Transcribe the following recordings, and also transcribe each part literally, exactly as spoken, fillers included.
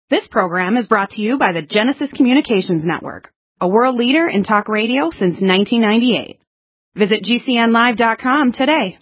This program is brought to you by the Genesis Communications Network, a world leader in talk radio since nineteen ninety-eight. Visit G C N live dot com today.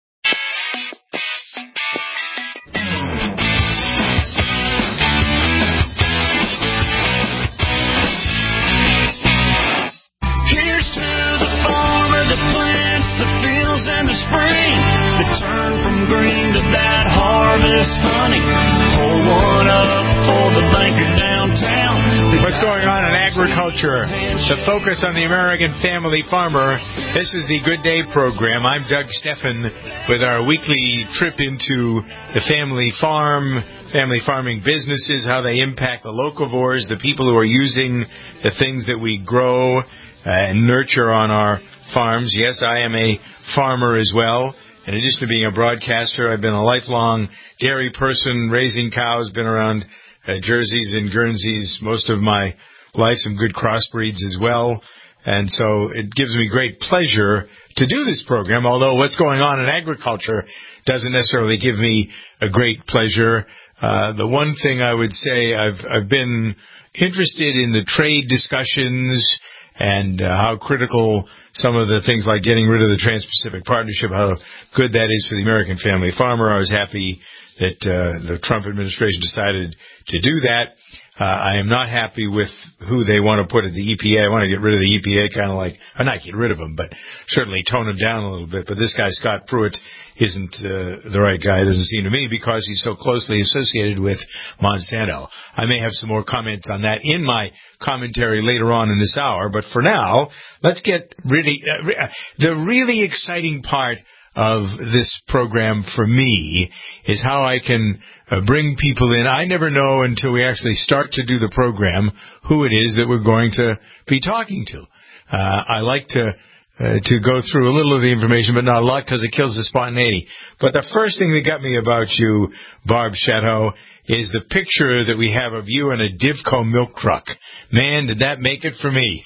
Here's to the farmer that plants the fields and the springs, that turn from green to that harvest honey. Pull one up for the banker downtown. What's going on in agriculture? The focus on the American family farmer. This is the Good Day program. I'm Doug Steffen with our weekly trip into the family farm, family farming businesses, how they impact the locavores, the people who are using the things that we grow and nurture on our farms. Yes, I am a farmer as well. In addition to being a broadcaster, I've been a lifelong dairy person, raising cows, been around uh, Jerseys and Guernseys most of my life, some good crossbreeds as well. And so it gives me great pleasure to do this program, although what's going on in agriculture doesn't necessarily give me a great pleasure. Uh, the one thing I would say, I've, I've been interested in the trade discussions and uh, how critical some of the things like getting rid of the Trans-Pacific Partnership, how good that is for the American family farmer. I was happy that uh, the Trump administration decided to do that. Uh, I am not happy with who they want to put at the E P A. I want to get rid of the E P A, kind of like, or not get rid of them, but certainly tone them down a little bit. But this guy, Scott Pruitt, isn't uh, the right guy, it doesn't seem to me, because he's so closely associated with Monsanto. I may have some more comments on that in my commentary later on in this hour, but for now, let's get really, uh, the really exciting part of this program for me is how I can uh, bring people in. I never know until we actually start to do the program who it is that we're going to be talking to. Uh, I like to uh, to go through a little of the information, but not a lot, because it kills the spontaneity. But the first thing that got me about you, Barb Chateau, is the picture that we have of you in a Divco milk truck. Man, did that make it for me.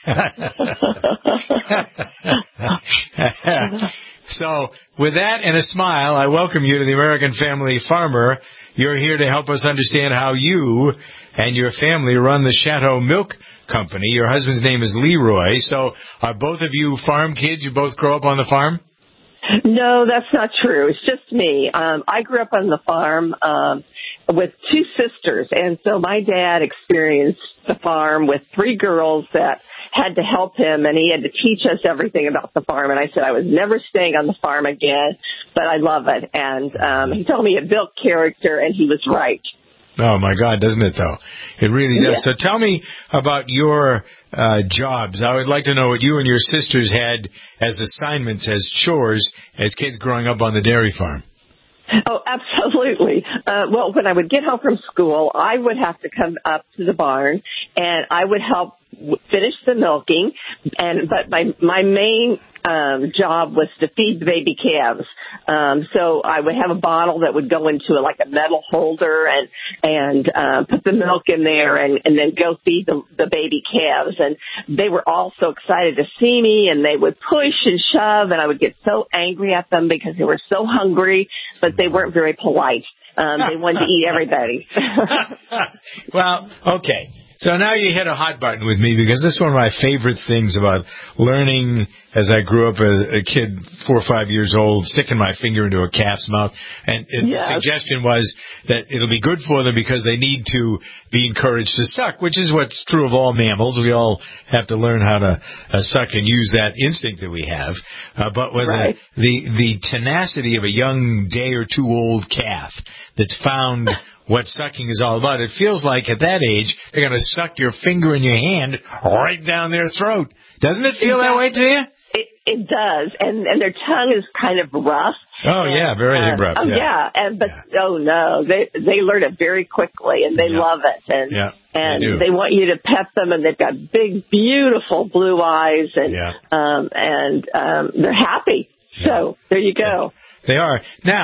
So, with that and a smile, I welcome you to the American Family Farmer. You're here to help us understand how you and your family run the Chateau Milk Company. Your husband's name is Leroy. So, are both of you farm kids? You both grow up on the farm? No, that's not true. It's just me. Um, I grew up on the farm um, with two sisters, and so my dad experienced the farm with three girls that had to help him, and he had to teach us everything about the farm. And I said I was never staying on the farm again, but I love it. And um, he told me it built character, and he was right. Oh, my God, doesn't it, though? It really does. Yeah. So tell me about your uh, jobs. I would like to know what you and your sisters had as assignments, as chores, as kids growing up on the dairy farm. Oh, absolutely. Uh, well, when I would get home from school, I would have to come up to the barn, and I would help w- finish the milking. And but my my main um, job was to feed the baby calves. Um, so I would have a bottle that would go into a, like a metal holder, and and uh, put the milk in there, and, and then go feed the, the baby calves. And they were all so excited to see me, and they would push and shove, and I would get so angry at them because they were so hungry, but they weren't very polite. Um, they wanted to eat everybody. Well, okay. So now you hit a hot button with me, because this is one of my favorite things about learning as I grew up a, a kid, four or five years old, sticking my finger into a calf's mouth. And, and Yes. the suggestion was that it'll be good for them because they need to be encouraged to suck, which is what's true of all mammals. We all have to learn how to uh, suck and use that instinct that we have. Uh, but with Right. the, the, the tenacity of a young day or two old calf that's found what sucking is all about, it feels like at that age they're going to suck your finger in your hand right down their throat. Doesn't it feel that way to you? It, it does, and and their tongue is kind of rough. Oh, and, yeah, very uh, rough. Oh, yeah. yeah, and but Yeah. oh no, they they learn it very quickly, and they Yeah. love it, and Yeah, and they do. they want you to pet them, and they've got big, beautiful blue eyes, and Yeah. um and um they're happy. Yeah. So there you go. They are. Now,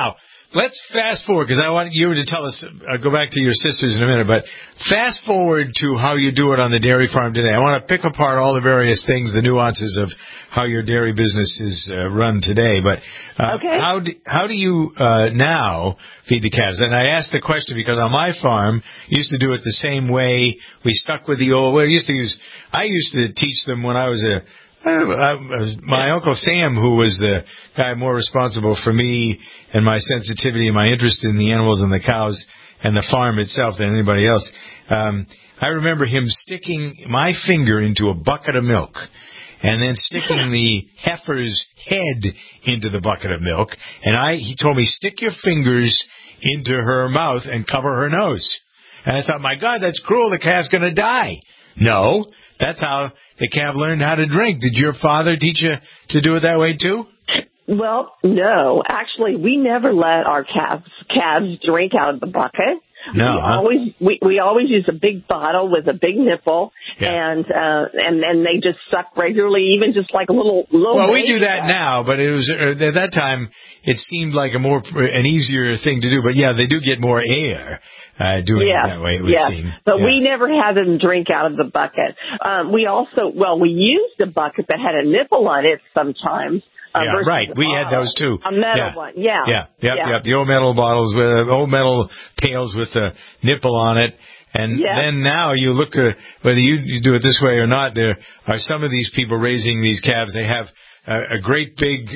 let's fast forward, because I want you to tell us, I'll go back to your sisters in a minute, but fast forward to how you do it on the dairy farm today. I want to pick apart all the various things, the nuances of how your dairy business is uh, run today. But uh, okay. how, do, how do you uh, now feed the calves? And I asked the question because on my farm, used to do it the same way. We stuck with the old, well, I used to use, I used to teach them when I was a, Uh, my Uncle Sam, who was the guy more responsible for me and my sensitivity and my interest in the animals and the cows and the farm itself than anybody else, um, I remember him sticking my finger into a bucket of milk and then sticking the heifer's head into the bucket of milk. And I, he told me, stick your fingers into her mouth and cover her nose. And I thought, my God, that's cruel. The calf's going to die. No. That's how the calf learned how to drink. Did your father teach you to do it that way too? Well, no. Actually, we never let our calves calves drink out of the bucket. No, we huh? always we, we always use a big bottle with a big nipple, yeah. and uh, and and they just suck regularly, even just like a little little. Well, we do that now, but it was uh, at that time it seemed like a more an easier thing to do. But yeah, they do get more air uh, doing yes, it that way. It would yes. seem. But yeah. we never had them drink out of the bucket. Um, we also well we used a bucket that had a nipple on it sometimes. Uh, yeah, right. We had those too. A metal yeah. one, yeah. Yeah, yeah, yeah. yeah. The old metal bottles with old metal pails with the nipple on it. And yeah. then now you look at whether you, you do it this way or not. There are some of these people raising these calves. They have a, a great big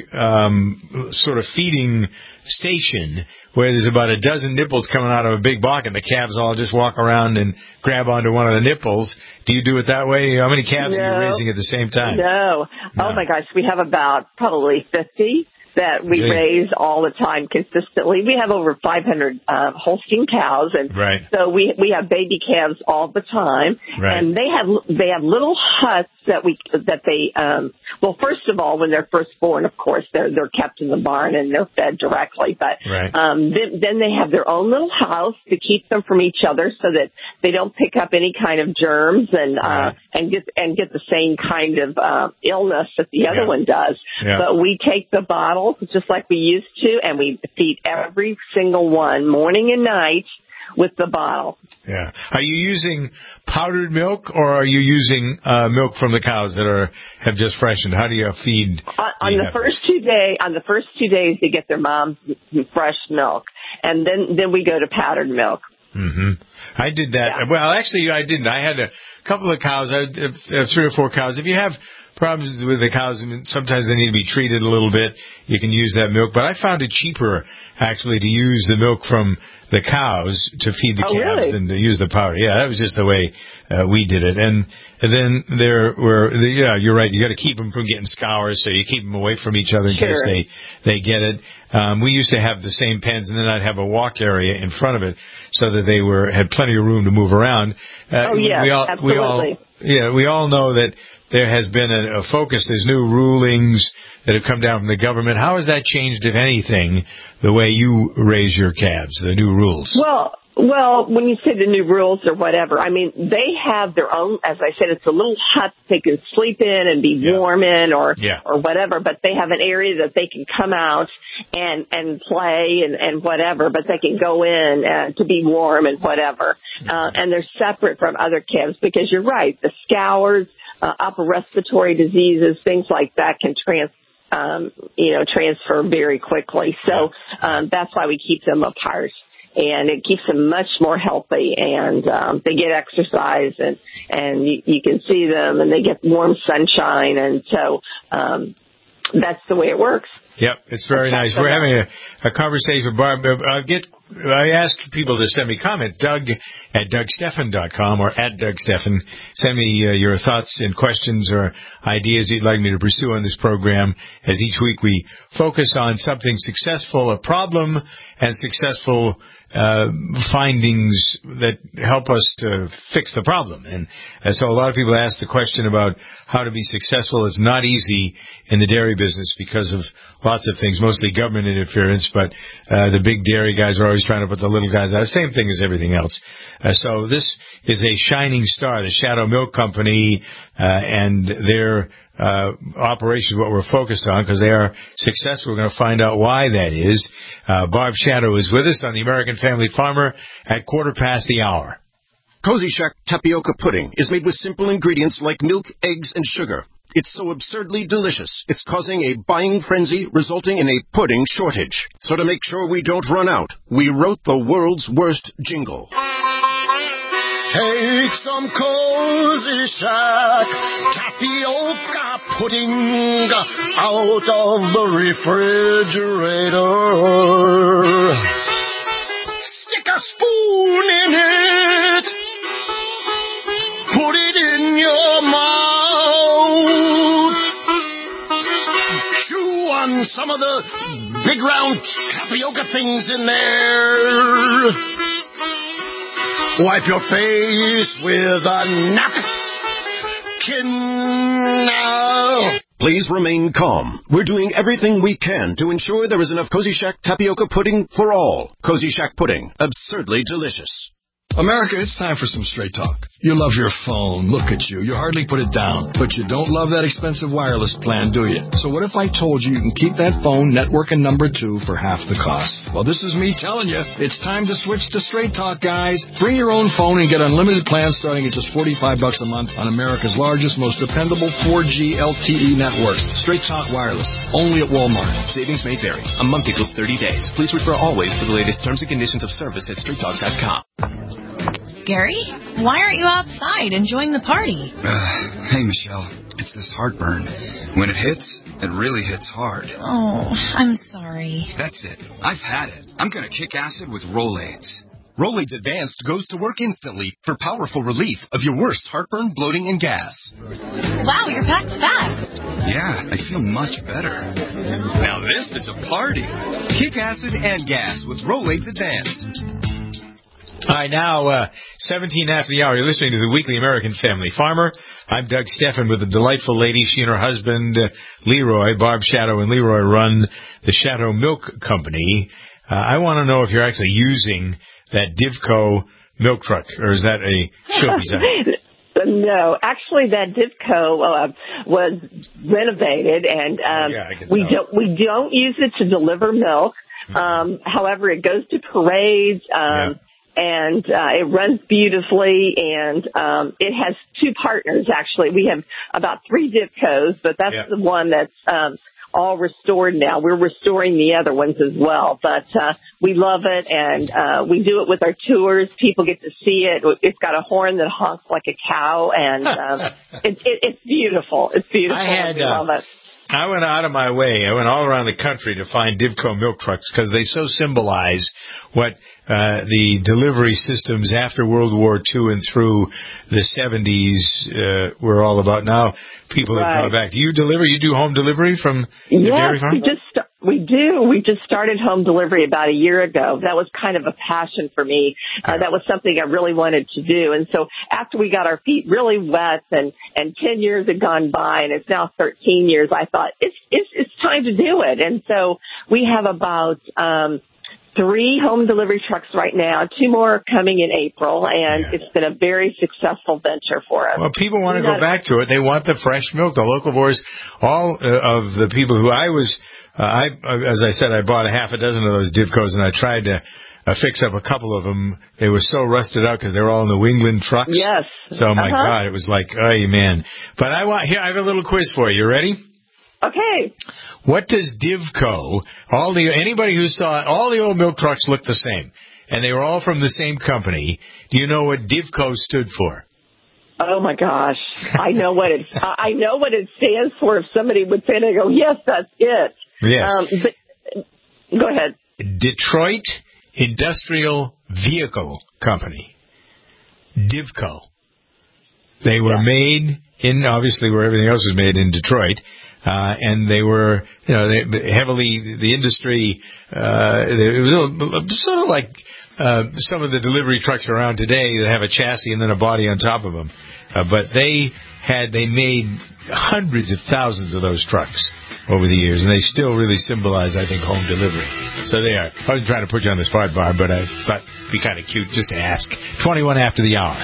um, sort of feeding station where there's about a dozen nipples coming out of a big bucket, and the calves all just walk around and grab onto one of the nipples. Do you do it that way? How many calves no. are you raising at the same time? No. no. Oh, my gosh. We have about probably fifty that we Really? raise all the time consistently. We have over five hundred uh, Holstein cows, and right. so we we have baby calves all the time. Right. And they have they have little huts that we that they um well first of all when they're first born, of course they're they're kept in the barn and they're fed directly, but right. um then, then they have their own little house to keep them from each other so that they don't pick up any kind of germs and right. uh and get and get the same kind of uh, illness that the other yeah. one does. Yeah. But we take the bottle just like we used to, and we feed every single one morning and night with the bottle. Yeah. Are you using powdered milk, or are you using uh, milk from the cows that are have just freshened? How do you feed? On, on the first two day, on the first two days, they get their mom's fresh milk, and then then we go to powdered milk. Mm-hmm. I did that. Yeah. Well, actually, I didn't. I had a couple of cows. I had three or four cows. If you have problems with the cows, I mean, sometimes they need to be treated a little bit. You can use that milk, but I found it cheaper actually to use the milk from the cows to feed the oh, calves really? than to use the powder. Yeah, that was just the way uh, we did it. And, and then there were, the, yeah, you're right. You got to keep them from getting scours, so you keep them away from each other in sure. case they they get it. Um, we used to have the same pens, and then I'd have a walk area in front of it so that they were had plenty of room to move around. Uh, oh yeah, we all, absolutely. We all, yeah, we all know that there has been a, a focus. There's new rulings that have come down from the government. How has that changed, if anything, the way you raise your calves, the new rules? Well, well, when you say the new rules or whatever, I mean, they have their own, as I said, it's a little hut they can sleep in and be yeah. warm in or, yeah. or whatever, but they have an area that they can come out and, and play and, and whatever, but they can go in uh, to be warm and whatever. Uh, and they're separate from other calves because you're right, the scours, uh, upper respiratory diseases, things like that can trans, um, you know, transfer very quickly. So, um, that's why we keep them apart. And it keeps them much more healthy, and um, they get exercise, and and you, you can see them, and they get warm sunshine, and so um, that's the way it works. Yep, it's very that's nice. We're having a, a conversation with Barb. I get I ask people to send me comments. Doug at Doug Stephan dot com or at Doug Stephan. Send me uh, your thoughts and questions or ideas you'd like me to pursue on this program. As each week we focus on something successful, a problem, and successful uh findings that help us to fix the problem. And, and so a lot of people ask the question about how to be successful. It's not easy in the dairy business because of lots of things, mostly government interference, but uh, the big dairy guys are always trying to put the little guys out. Same thing as everything else. Uh, so this is a shining star, the Shadow Milk Company, uh, and their uh, operation is what we're focused on because they are successful. We're going to find out why that is. Uh, Barb Shadow is with us on the American Family Farmer at quarter past the hour. Cozy Shack tapioca pudding is made with simple ingredients like milk, eggs, and sugar. It's so absurdly delicious, it's causing a buying frenzy, resulting in a pudding shortage. So to make sure we don't run out, we wrote the world's worst jingle. Take some Cozy Shack tapioca pudding out of the refrigerator. Stick a spoon in it. Put it in your mouth. Chew on some of the big round tapioca things in there. Wipe your face with a napkin now. Please remain calm. We're doing everything we can to ensure there is enough Cozy Shack tapioca pudding for all. Cozy Shack pudding, absurdly delicious. America, it's time for some straight talk. You love your phone. Look at you. You hardly put it down. But you don't love that expensive wireless plan, do you? So what if I told you you can keep that phone network and number two for half the cost? Well, this is me telling you. It's time to switch to Straight Talk, guys. Bring your own phone and get unlimited plans starting at just forty-five bucks a month on America's largest, most dependable four G L T E networks. Straight Talk Wireless. Only at Walmart. Savings may vary. A month equals thirty days. Please refer always to the latest terms and conditions of service at straight talk dot com. Gary, why aren't you outside enjoying the party? Uh, hey, Michelle. It's this heartburn. When it hits, it really hits hard. Oh, I'm sorry. That's it. I've had it. I'm going to kick acid with Rolaids. Rolaids Advanced goes to work instantly for powerful relief of your worst heartburn, bloating, and gas. Wow, you're packed fast. Yeah, I feel much better. Now this is a party. Kick acid and gas with Rolaids Advanced. All right, now, uh, seventeen after the hour, you're listening to the Weekly American Family Farmer. I'm Doug Steffen with a delightful lady. She and her husband, uh, Leroy, Barb Shadow and Leroy, run the Shadow Milk Company. Uh, I want to know if you're actually using that Divco milk truck, or is that a show design? No, actually, that Divco uh, was renovated, and um, yeah, I can we tell. don't we don't use it to deliver milk. Mm-hmm. Um, however, it goes to parades. Um, yeah. And uh, it runs beautifully, and um, it has two partners, actually. We have about three Divcos, but that's yeah. the one that's um, all restored now. We're restoring the other ones as well, but uh, we love it, and uh, we do it with our tours. People get to see it. It's got a horn that honks like a cow, and um, it, it, it's beautiful. It's beautiful. I had, we love uh, it. I went out of my way. I went all around the country to find Divco milk trucks because they so symbolize what uh, the delivery systems after World War Two and through the seventies uh, were all about. Now people right. are coming back. Do you deliver? You do home delivery from the yes, dairy farm? we just st- we do. We just started home delivery about a year ago. That was kind of a passion for me. Uh, that was something I really wanted to do. And so after we got our feet really wet and, and ten years had gone by and it's now thirteen years, I thought it's, it's, it's time to do it. And so we have about, um, three home delivery trucks right now, two more are coming in April, and yeah. it's been a very successful venture for us. Well, people want to go back to it. They want the fresh milk. The local boys, all uh, of the people who I was, uh, I as I said, I bought a half a dozen of those Divcos, and I tried to uh, fix up a couple of them. They were so rusted out because they were all New England trucks. Yes. So, my uh-huh. God, it was like, oh, man. But I want here. I have a little quiz for you. You ready? Okay. What does Divco, all the, anybody who saw it, all the old milk trucks looked the same, and they were all from the same company. Do you know what Divco stood for? Oh my gosh. I know what it, I know what it stands for. If somebody would say it, I go, yes, that's it. Yes. Um, but, go ahead. Detroit Industrial Vehicle Company. Divco. They were yeah. made in, obviously, where everything else was made in Detroit. Uh, and they were, you know, they, heavily, the industry, uh, it was sort of like, uh, some of the delivery trucks around today that have a chassis and then a body on top of them. Uh, but they had, they made hundreds of thousands of those trucks. over the years, and they still really symbolize, I think, home delivery. So they are. I wasn't trying to put you on the spot, Barb, but I thought it'd be kind of cute just to ask. twenty-one after the hour.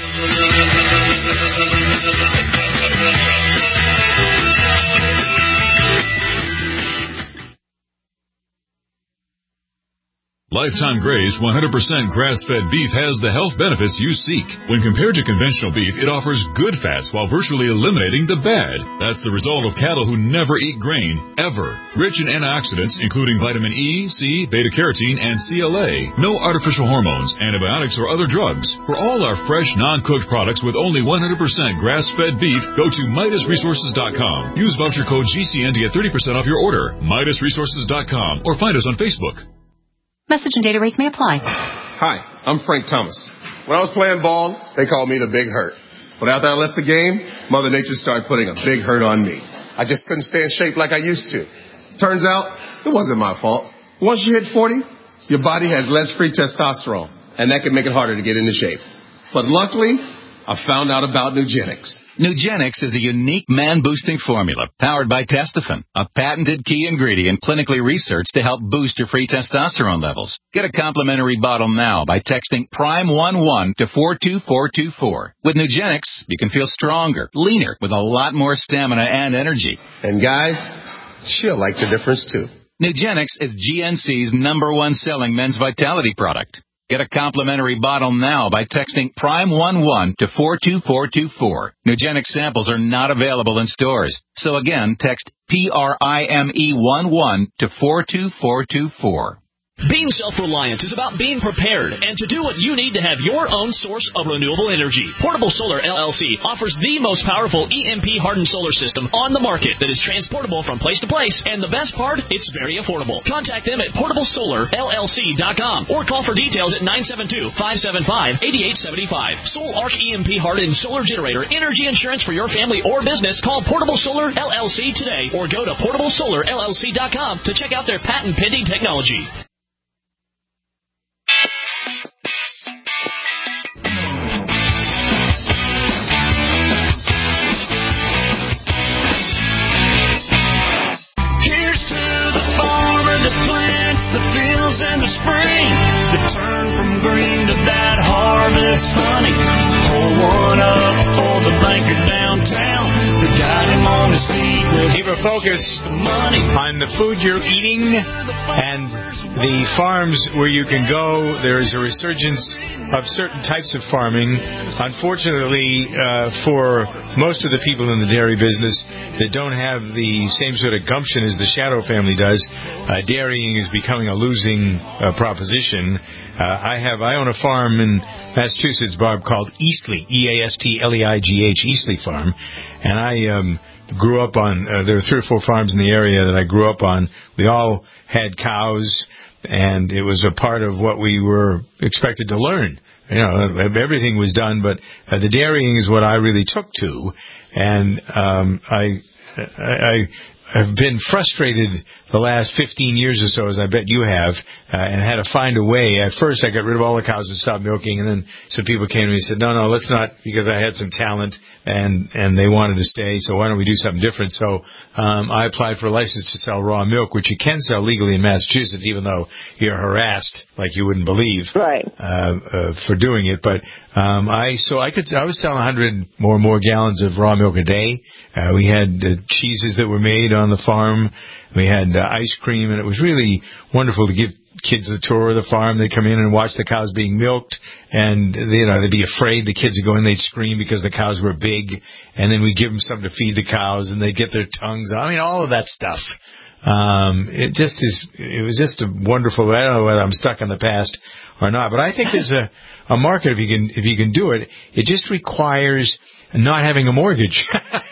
Lifetime Gray's one hundred percent grass-fed beef has the health benefits you seek. When compared to conventional beef, it offers good fats while virtually eliminating the bad. That's the result of cattle who never eat grain, ever. Rich in antioxidants, including vitamin E, C, beta-carotene, and C L A. No artificial hormones, antibiotics, or other drugs. For all our fresh, non-cooked products with only one hundred percent grass-fed beef, go to Midas Resources dot com. Use voucher code G C N to get thirty percent off your order. Midas Resources dot com or find us on Facebook. Message and data rates may apply. Hi, I'm Frank Thomas. When I was playing ball, they called me the Big Hurt. But after I left the game, Mother Nature started putting a big hurt on me. I just couldn't stay in shape like I used to. Turns out, it wasn't my fault. Once you hit forty, your body has less free testosterone, and that can make it harder to get into shape. But luckily, I found out about Nugenix. Nugenix is a unique man-boosting formula powered by Testofen, a patented key ingredient clinically researched to help boost your free testosterone levels. Get a complimentary bottle now by texting Prime eleven to four two four two four. With Nugenix, you can feel stronger, leaner, with a lot more stamina and energy. And guys, she'll like the difference too. Nugenix is G N C's number one selling men's vitality product. Get a complimentary bottle now by texting Prime eleven to four two four two four. Nugenix samples are not available in stores. So again, text P R I M E eleven to four two four two four. Being self-reliant is about being prepared and to do what you need to have your own source of renewable energy. Portable Solar L L C offers the most powerful E M P-hardened solar system on the market that is transportable from place to place, and the best part, it's very affordable. Contact them at portable solar L L C dot com or call for details at nine seven two, five seven five, eight eight seven five. Soul Arc E M P-hardened solar generator energy insurance for your family or business. Call Portable Solar L L C today or go to portable solar L L C dot com to check out their patent-pending technology. In the spring, the turn from green to that harvest honey. Pour one up for the banker downtown. The got him on his feet. Keep a focus on the food you're eating and the farms where you can go. There is a resurgence of certain types of farming. Unfortunately, uh, for most of the people in the dairy business that don't have the same sort of gumption as the Shadow family does, uh, dairying is becoming a losing uh, proposition. Uh, I have I own a farm in Massachusetts, Barb, called Eastleigh, E A S T L E I G H, Eastleigh Farm, and I um, grew up on. Uh, there are three or four farms in the area that I grew up on. We all had cows, and it was a part of what we were expected to learn. You know, everything was done, but uh, the dairying is what I really took to, and um, I, I, I have been frustrated the last fifteen years or so, as I bet you have, uh, and had to find a way. At first, I got rid of all the cows and stopped milking, and then some people came to me and said, no, no, let's not, because I had some talent, and and they wanted to stay, so why don't we do something different? So um, I applied for a license to sell raw milk, which you can sell legally in Massachusetts, even though you're harassed like you wouldn't believe, right? Uh, uh, for doing it. But um, I so I could I was selling one hundred more more gallons of raw milk a day. Uh, we had uh, cheeses that were made on the farm. We had uh, ice cream, and it was really wonderful to give kids the tour of the farm. They'd come in and watch the cows being milked, and you know they'd be afraid. The kids would go in, they'd scream because the cows were big, and then we'd give them something to feed the cows, and they'd get their tongues out. I mean, all of that stuff. Um, it just is. It was just a wonderful. I don't know whether I'm stuck in the past or not, but I think there's a a market if you can if you can do it. It just requires not having a mortgage.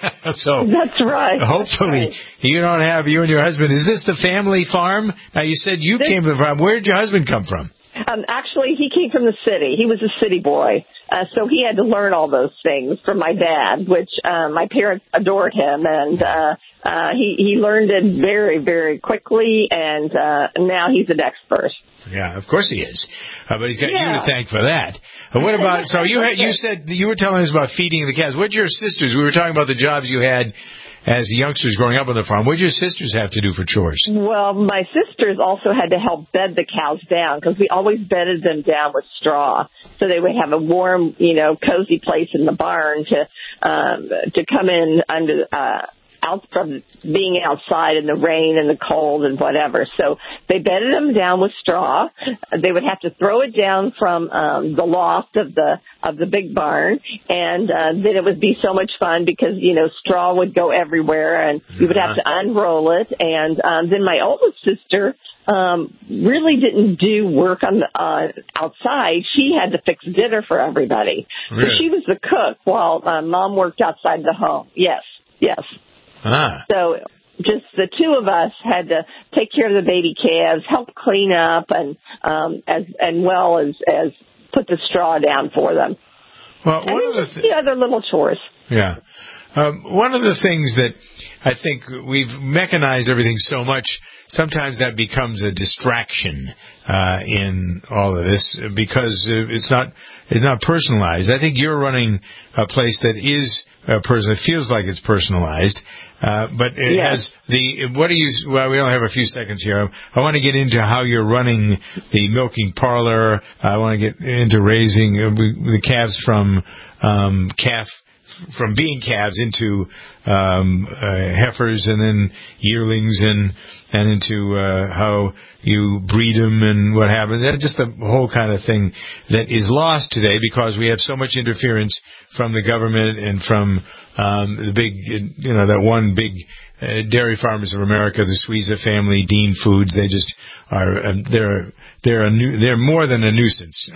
So that's right. Hopefully that's right. You don't have, you and your husband. Is this the family farm? Now you said you this, came from the farm. Where did your husband come from? Um, actually, he came from the city. He was a city boy. Uh, so he had to learn all those things from my dad, which uh, my parents adored him. And uh, uh, he, he learned it very, very quickly. And uh, now he's an expert. Yeah, of course he is. Uh, but he's got yeah. you to thank for that. Uh, what about, so you had, you said, you were telling us about feeding the cows. What'd your sisters, we were talking about the jobs you had as youngsters growing up on the farm. What did your sisters have to do for chores? Well, my sisters also had to help bed the cows down because we always bedded them down with straw, so they would have a warm, you know, cozy place in the barn to um, to come in under. Uh, out from being outside in the rain and the cold and whatever. So they bedded them down with straw. They would have to throw it down from um, the loft of the of the big barn, and uh, then it would be so much fun because, you know, straw would go everywhere, and you would have to unroll it. And um, then my oldest sister um, really didn't do work on the, uh, outside. She had to fix dinner for everybody. Really? So she was the cook while uh, Mom worked outside the home. Yes, yes. Ah. So just the two of us had to take care of the baby calves, help clean up, and um, as and well as, as put the straw down for them. Well, and one of the, th- the other little chores. Yeah. Um, one of the things that I think we've mechanized everything so much, sometimes that becomes a distraction uh, in all of this because it's not it's not personalized. I think you're running a place that is uh, personal. It feels like it's personalized, uh, but it yes. has the. What do you? Well, we only have a few seconds here. I want to get into how you're running the milking parlor. I want to get into raising uh, the calves from um, calf. from being calves into um, uh, heifers and then yearlings and and into uh, how you breed them and what happens. That's just the whole kind of thing that is lost today because we have so much interference from the government and from um, the big, you know, that one big uh, dairy farmers of America, the Suiza family, Dean Foods. They just are uh, they're they're a nu- they're more than a nuisance.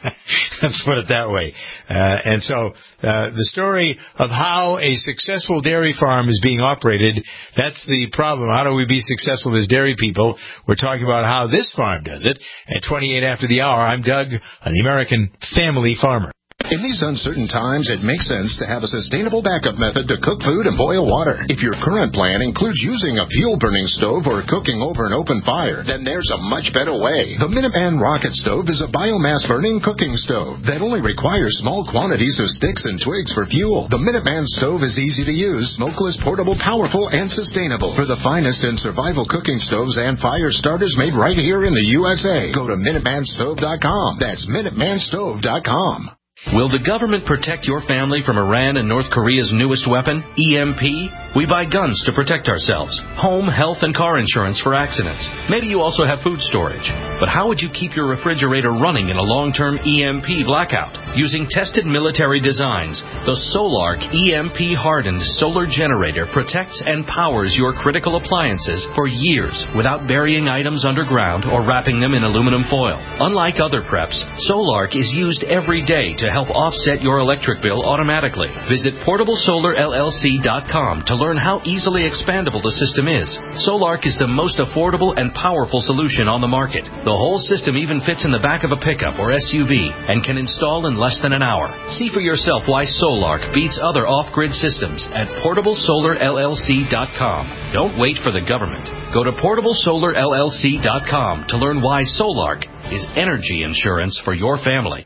Let's put it that way. Uh, and so uh, the story of how a successful dairy farm is being operated, that's the problem. How do we be successful as dairy people? We're talking about how this farm does it. At twenty-eight after the hour, I'm Doug, on the American Family Farmer. In these uncertain times, it makes sense to have a sustainable backup method to cook food and boil water. If your current plan includes using a fuel-burning stove or cooking over an open fire, then there's a much better way. The Minuteman Rocket Stove is a biomass-burning cooking stove that only requires small quantities of sticks and twigs for fuel. The Minuteman Stove is easy to use, smokeless, portable, powerful, and sustainable. For the finest in survival cooking stoves and fire starters made right here in the U S A, go to Minuteman Stove dot com. That's Minuteman Stove dot com. Will the government protect your family from Iran and North Korea's newest weapon, E M P? We buy guns to protect ourselves, home, health, and car insurance for accidents. Maybe you also have food storage. But how would you keep your refrigerator running in a long-term E M P blackout? Using tested military designs, the Solark E M P-hardened solar generator protects and powers your critical appliances for years without burying items underground or wrapping them in aluminum foil. Unlike other preps, Solark is used every day to help offset your electric bill automatically. Visit portable solar L L C dot com to learn how easily expandable the system is. Solark is the most affordable and powerful solution on the market. The whole system even fits in the back of a pickup or S U V and can install in less than an hour. See for yourself why Solark beats other off-grid systems at portable solar L L C dot com. Don't wait for the government. Go to portable solar L L C dot com to learn why Solark is energy insurance for your family.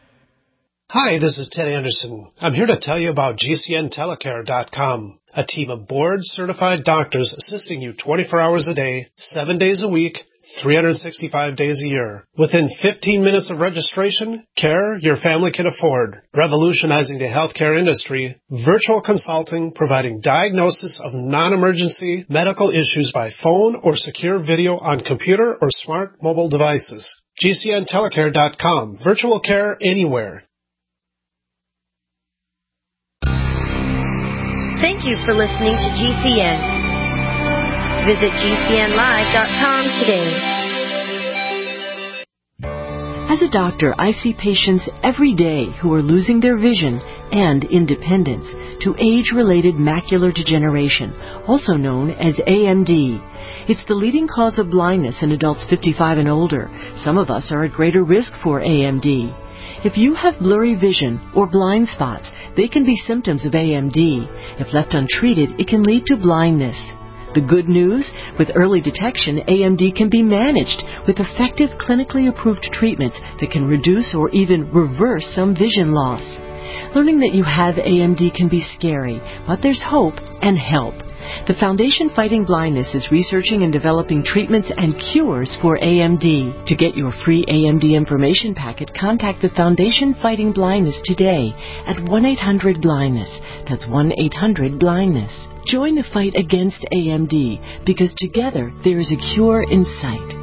Hi, this is Ted Anderson. I'm here to tell you about G C N telecare dot com, a team of board-certified doctors assisting you twenty-four hours a day, seven days a week, three hundred sixty-five days a year. Within fifteen minutes of registration, care your family can afford. Revolutionizing the healthcare industry, virtual consulting providing diagnosis of non-emergency medical issues by phone or secure video on computer or smart mobile devices. G C N telecare dot com, virtual care anywhere. Thank you for listening to G C N. Visit G C N live dot com today. As a doctor, I see patients every day who are losing their vision and independence to age-related macular degeneration, also known as A M D. It's the leading cause of blindness in adults fifty-five and older. Some of us are at greater risk for A M D. If you have blurry vision or blind spots, they can be symptoms of A M D. If left untreated, it can lead to blindness. The good news? With early detection, A M D can be managed with effective clinically approved treatments that can reduce or even reverse some vision loss. Learning that you have A M D can be scary, but there's hope and help. The Foundation Fighting Blindness is researching and developing treatments and cures for A M D. To get your free A M D information packet, contact the Foundation Fighting Blindness today at one eight hundred blindness. That's one eight hundred blindness. Join the fight against A M D, because together there is a cure in sight.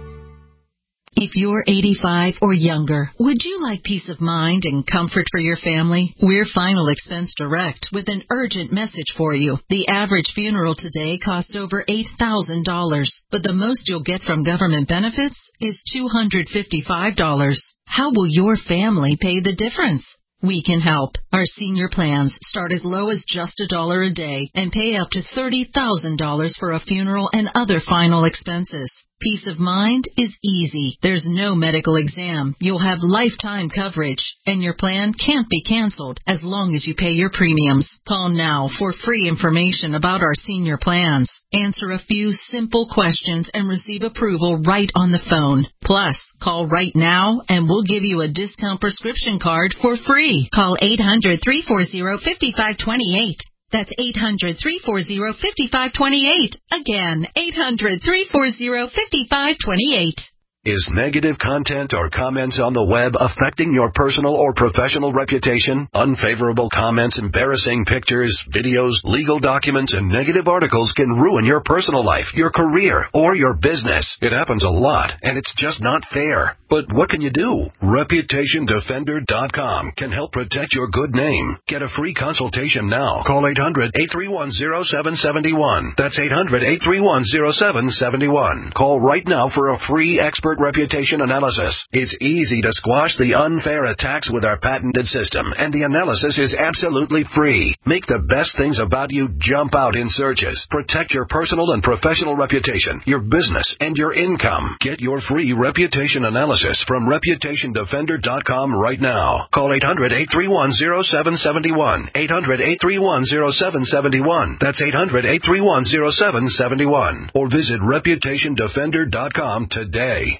If you're eighty-five or younger, would you like peace of mind and comfort for your family? We're Final Expense Direct with an urgent message for you. The average funeral today costs over eight thousand dollars, but the most you'll get from government benefits is two hundred fifty-five dollars. How will your family pay the difference? We can help. Our senior plans start as low as just a dollar a day and pay up to thirty thousand dollars for a funeral and other final expenses. Peace of mind is easy. There's no medical exam. You'll have lifetime coverage, and your plan can't be canceled as long as you pay your premiums. Call now for free information about our senior plans. Answer a few simple questions and receive approval right on the phone. Plus, call right now and we'll give you a discount prescription card for free. Call eight hundred, three four zero, five five two eight. That's eight hundred, three four zero, five five two eight. Again, eight hundred, three four zero, five five two eight. Is negative content or comments on the web affecting your personal or professional reputation? Unfavorable comments, embarrassing pictures, videos, legal documents, and negative articles can ruin your personal life, your career, or your business. It happens a lot, and it's just not fair. But what can you do? Reputation Defender dot com can help protect your good name. Get a free consultation now. Call eight hundred, eight three one, zero seven seven one. That's eight hundred, eight three one, zero seven seven one. Call right now for a free expert reputation analysis. It's easy to squash the unfair attacks with our patented system, and the analysis is absolutely free. Make the best things about you jump out in searches. Protect your personal and professional reputation, your business, and your income. Get your free reputation analysis from Reputation Defender dot com right now. Call eight hundred, eight three one, zero seven seven one. eight hundred, eight three one, zero seven seven one. That's eight hundred, eight three one, zero seven seven one. Or visit Reputation Defender dot com today.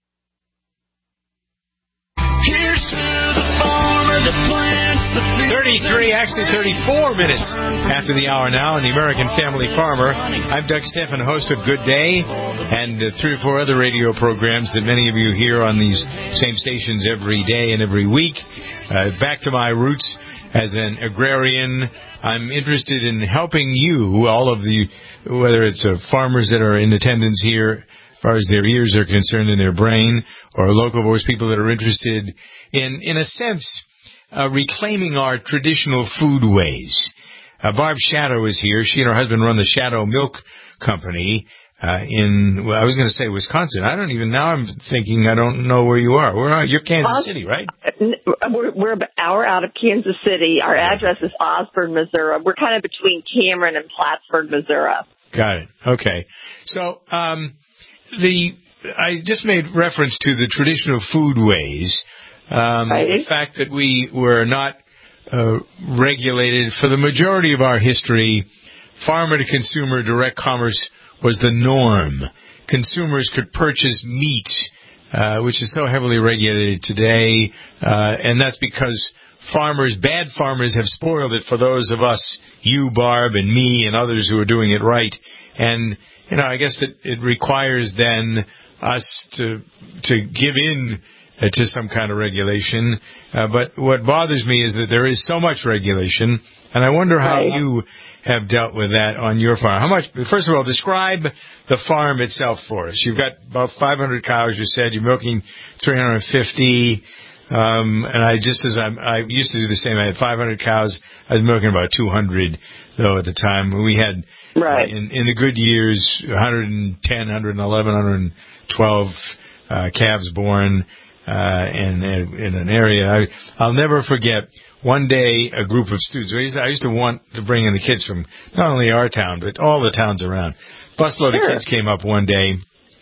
Here's to the farmer that plants the field. thirty-three, actually thirty-four minutes after the hour now on the American Family Farmer. I'm Doug Stephan, host of Good Day, and uh, three or four other radio programs that many of you hear on these same stations every day and every week. Uh, back to my roots as an agrarian. I'm interested in helping you, all of the, whether it's uh, farmers that are in attendance here, as far as their ears are concerned and their brain, or local voice people that are interested in, in a sense, uh, reclaiming our traditional foodways. Uh, Barb Shadow is here. She and her husband run the Shadow Milk Company uh, in, well, I was going to say Wisconsin. I don't even, now I'm thinking I don't know where you are. Where are you? You're Kansas City, right? We're, we're an hour out of Kansas City. Our address is Osborne, Missouri. We're kind of between Cameron and Plattsburgh, Missouri. Got it. Okay. So, um, The I just made reference to the traditional foodways, um, right. The fact that we were not uh, regulated for the majority of our history. Farmer to consumer direct commerce was the norm. Consumers could purchase meat, uh, which is so heavily regulated today, uh, and that's because farmers, bad farmers, have spoiled it for those of us, you, Barb, and me, and others who are doing it right. And you know, I guess that it requires then us to to give in uh, to some kind of regulation. Uh, but what bothers me is that there is so much regulation, and I wonder how right. you have dealt with that on your farm. How much? First of all, describe the farm itself for us. You've got about five hundred cows. You said you're milking three hundred fifty. Um, and I just as I'm, I used to do the same. I had five hundred cows. I was milking about two hundred though at the time. We had right. uh, in, in the good years one hundred ten, one hundred eleven, one hundred twelve uh, calves born uh, in, in an area. I, I'll never forget. One day, a group of students. I used to want to bring in the kids from not only our town but all the towns around. Busload sure. of kids came up one day.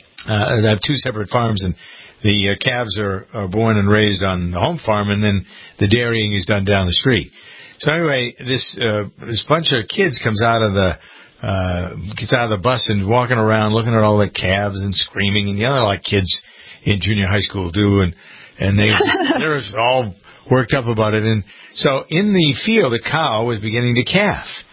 Uh, I have two separate farms and. The uh, calves are, are born and raised on the home farm, and then the dairying is done down the street. So anyway, this uh, this bunch of kids comes out of the uh, gets out of the bus and walking around, looking at all the calves and screaming, and the other like kids in junior high school do, and and they they're all worked up about it. And so in the field, a cow was beginning to calf,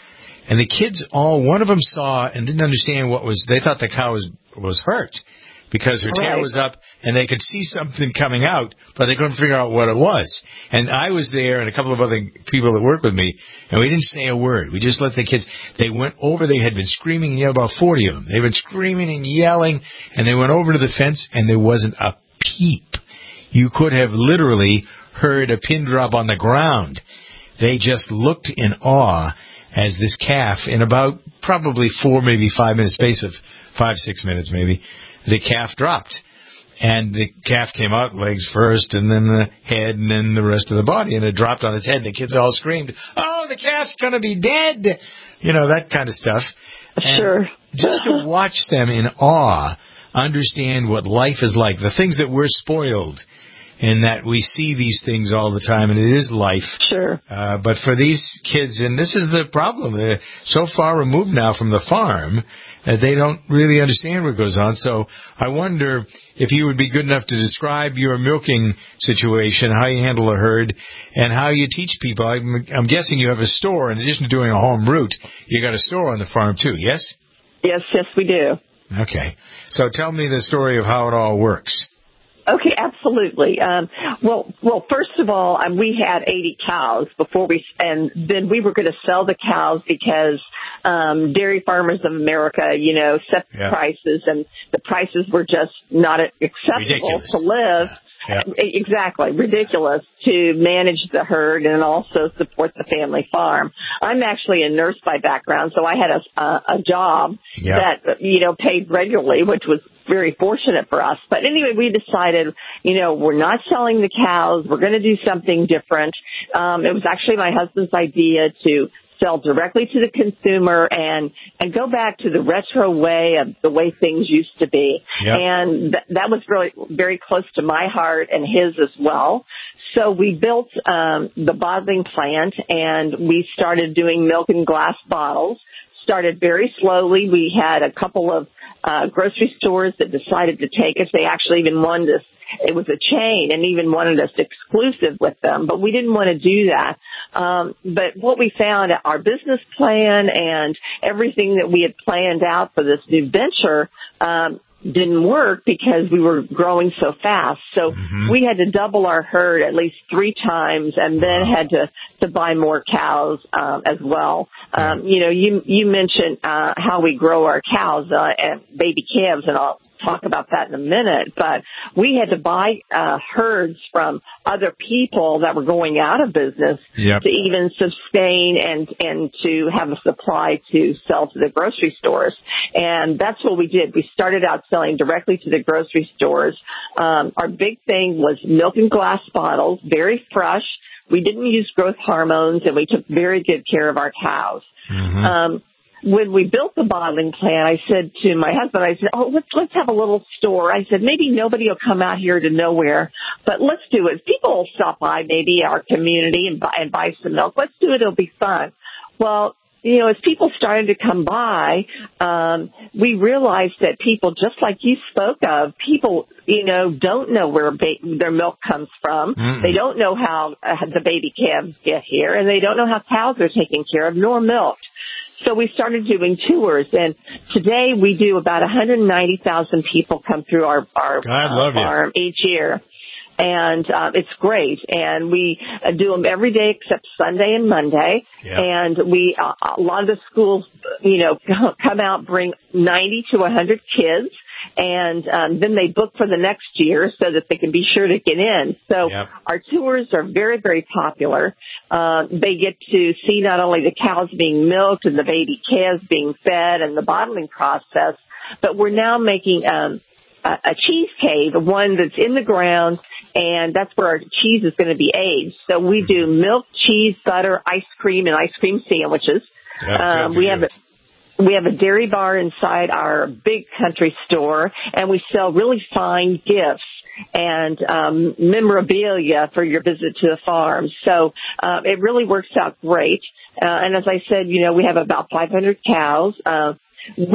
And the kids all, one of them saw and didn't understand what was, they thought the cow was, was hurt because her tail Right. was up and they could see something coming out, but they couldn't figure out what it was. And I was there and a couple of other people that worked with me, and we didn't say a word. We just let the kids, they went over, they had been screaming and yelling, about forty of them. They've been screaming and yelling, and they went over to the fence and there wasn't a peep. You could have literally heard a pin drop on the ground. They just looked in awe as this calf, in about probably four, maybe five minutes space of five, six minutes maybe, the calf dropped. And the calf came out, legs first, and then the head, and then the rest of the body, and it dropped on its head. The kids all screamed, "Oh, the calf's going to be dead!" You know, that kind of stuff. And Sure. just to watch them in awe, understand what life is like, the things that we're spoiled, in that we see these things all the time, and it is life. Sure. Uh, but for these kids, and this is the problem, they're so far removed now from the farm that they don't really understand what goes on. So I wonder if you would be good enough to describe your milking situation, how you handle a herd, and how you teach people. I'm, I'm guessing you have a store. In addition to doing a home route, you got a store on the farm too, yes? Yes, yes, we do. Okay. So tell me the story of how it all works. Okay, absolutely. Um, well, well, first of all, um, we had eighty cows before we, and then we were going to sell the cows because um, Dairy Farmers of America, you know, set the Yeah. prices, and the prices were just not acceptable Ridiculous. to live. Yeah. Exactly, ridiculous to manage the herd and also support the family farm. I'm actually a nurse by background, so I had a, a, a job Yeah. that, you know, paid regularly, which was very fortunate for us. But anyway, we decided, you know, we're not selling the cows. We're going to do something different. Um, it was actually my husband's idea to sell directly to the consumer and, and go back to the retro way of the way things used to be. Yep. And th- that was really very close to my heart and his as well. So we built um, the bottling plant, and we started doing milk in glass bottles. Started very slowly. We had a couple of uh, grocery stores that decided to take us. They actually even wanted us. It was a chain, and even wanted us exclusive with them, but we didn't want to do that. Um, but what we found, our business plan and everything that we had planned out for this new venture um, didn't work because we were growing so fast. So Mm-hmm. we had to double our herd at least three times, and then had to to buy more cows um, as well. Um, you know, you you mentioned uh, how we grow our cows uh, and baby calves, and I'll talk about that in a minute. But we had to buy uh, herds from other people that were going out of business Yep. to even sustain and and to have a supply to sell to the grocery stores. And that's what we did. We started out selling directly to the grocery stores. Um, our big thing was milk in glass bottles, very fresh. We didn't use growth hormones, and we took very good care of our cows. Mm-hmm. Um, when we built the bottling plant, I said to my husband, I said, oh, let's, let's have a little store. I said, maybe nobody will come out here to nowhere, but let's do it. People will stop by maybe our community and buy, and buy some milk. Let's do it. It'll be fun. Well, you know, as people started to come by, um, we realized that people, just like you spoke of, people, you know, don't know where ba- their milk comes from. Mm-mm. They don't know how uh, the baby calves get here, and they don't know how cows are taken care of nor milked. So we started doing tours, and today we do about one hundred ninety thousand people come through our, our God uh, love you. farm each year. And uh, it's great. And we uh, do them every day except Sunday and Monday. Yeah. And we, uh, a lot of the schools, you know, come out, bring ninety to one hundred kids. And um, then they book for the next year so that they can be sure to get in. So Yep. our tours are very, very popular. Uh, they get to see not only the cows being milked and the baby calves being fed and the bottling process, but we're now making um, a, a cheese cave, one that's in the ground, and that's where our cheese is going to be aged. So we do milk, cheese, butter, ice cream, and ice cream sandwiches. Yeah, um, good we for have you. a We have a dairy bar inside our big country store, and we sell really fine gifts and um, memorabilia for your visit to the farm. So uh, it really works out great. Uh, and as I said, you know, we have about five hundred cows. Uh, we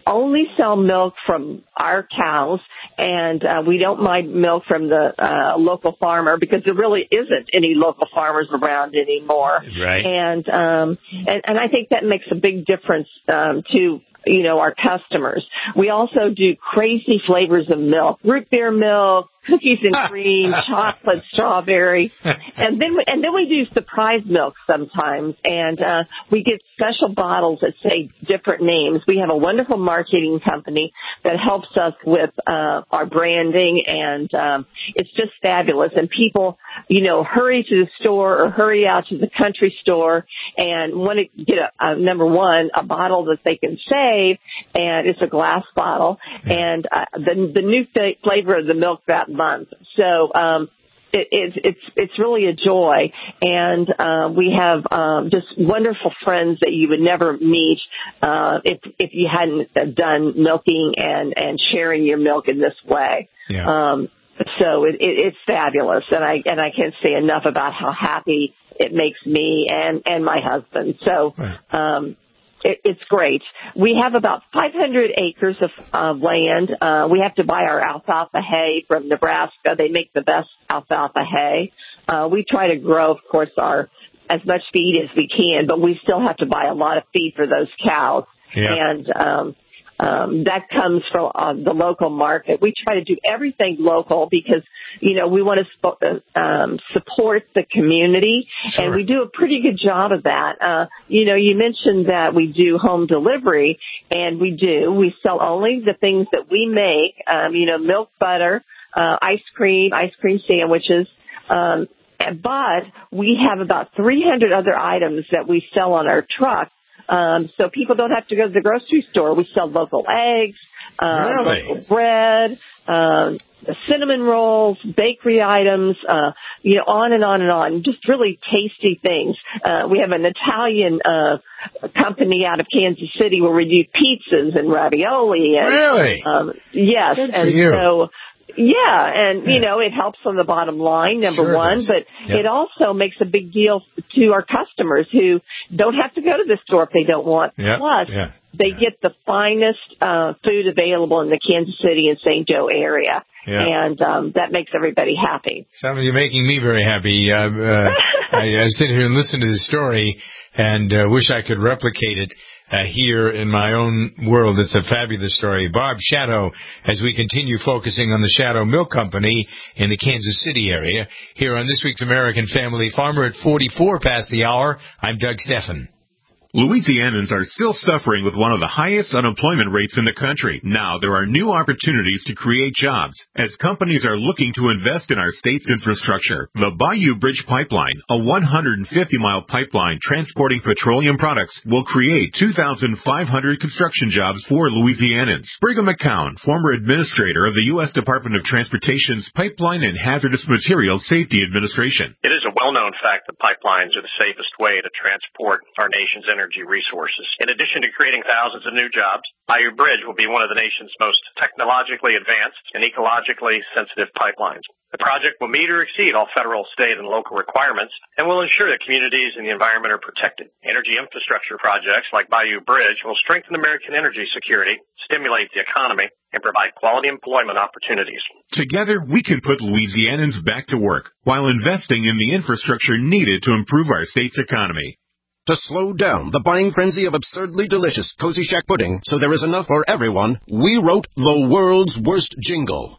only sell milk from our cows, and uh, we don't buy milk from the uh, local farmer because there really isn't any local farmers around anymore. Right. And um, and, and I think that makes a big difference um, to you know our customers. We also do crazy flavors of milk: root beer milk, cookies and cream, chocolate, strawberry, and then we, and then we do surprise milk sometimes, and uh, we get special bottles that say different names. We have a wonderful marketing company that helps us with uh, our branding, and um, it's just fabulous. And people, you know, hurry to the store or hurry out to the country store and want to get a, a number one, a bottle that they can save, and it's a glass bottle, and uh, the the new th- flavor of the milk that month. So um, it, it, it's it's really a joy, and uh, we have um, just wonderful friends that you would never meet uh, if if you hadn't done milking and and sharing your milk in this way. Yeah. Um, so it, it, it's fabulous, and I and I can't say enough about how happy it makes me and and my husband. So. Um, It's great. We have about five hundred acres of uh, land. Uh, we have to buy our alfalfa hay from Nebraska. They make the best alfalfa hay. Uh, we try to grow, of course, our as much feed as we can, but we still have to buy a lot of feed for those cows. Yeah. And um, um, that comes from uh, the local market. We try to do everything local because, you know, we want to sp- um, support the community, Sure. and we do a pretty good job of that. Uh, you know, you mentioned that we do home delivery, and we do. We sell only the things that we make, um, you know, milk, butter, uh, ice cream, ice cream sandwiches, um, but we have about three hundred other items that we sell on our truck. Um, so people don't have to go to the grocery store. We sell local eggs, uh, Really? local bread, um, cinnamon rolls, bakery items, uh, you know, on and on and on. Just really tasty things. Uh, we have an Italian, uh, company out of Kansas City where we do pizzas and ravioli. And, Really? Um, yes. Good for and you. so, yeah, and, you know, it helps on the bottom line, number Sure one, does. but Yep. it also makes a big deal to our customers who don't have to go to the store if they don't want. Yep. Plus, Yeah. they get the finest uh, food available in the Kansas City and Saint Joe area, Yeah. and um, that makes everybody happy. Some of you making me very happy. Uh, uh, I, I sit here and listen to the story and uh, wish I could replicate it uh, here in my own world. It's a fabulous story. Barb Shadow, as we continue focusing on the Shadow Milk Company in the Kansas City area, here on this week's American Family Farmer at forty-four past the hour. I'm Doug Steffen. Louisianans are still suffering with one of the highest unemployment rates in the country. Now there are new opportunities to create jobs as companies are looking to invest in our state's infrastructure. The Bayou Bridge Pipeline, a one hundred fifty mile pipeline transporting petroleum products, will create two thousand five hundred construction jobs for Louisianans. Brigham McCown, former administrator of the U S Department of Transportation's Pipeline and Hazardous Materials Safety Administration. It is a well-known fact that pipelines are the safest way to transport our nation's energy. energy resources. In addition to creating thousands of new jobs, Bayou Bridge will be one of the nation's most technologically advanced and ecologically sensitive pipelines. The project will meet or exceed all federal, state, and local requirements and will ensure that communities and the environment are protected. Energy infrastructure projects like Bayou Bridge will strengthen American energy security, stimulate the economy, and provide quality employment opportunities. Together, we can put Louisianans back to work while investing in the infrastructure needed to improve our state's economy. To slow down the buying frenzy of absurdly delicious Cozy Shack pudding so there is enough for everyone, we wrote the world's worst jingle.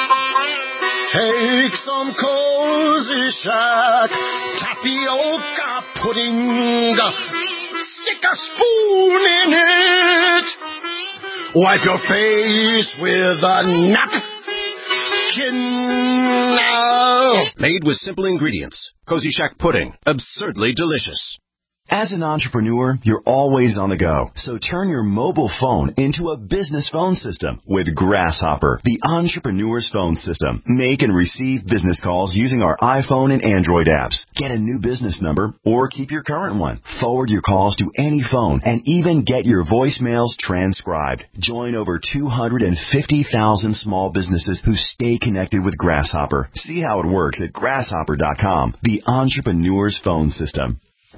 Take some Cozy Shack tapioca pudding. Stick a spoon in it. Wipe your face with a napkin now. Made with simple ingredients. Cozy Shack pudding. Absurdly delicious. As an entrepreneur, you're always on the go. So turn your mobile phone into a business phone system with Grasshopper, the entrepreneur's phone system. Make and receive business calls using our iPhone and Android apps. Get a new business number or keep your current one. Forward your calls to any phone and even get your voicemails transcribed. Join over two hundred fifty thousand small businesses who stay connected with Grasshopper. See how it works at grasshopper dot com, the entrepreneur's phone system.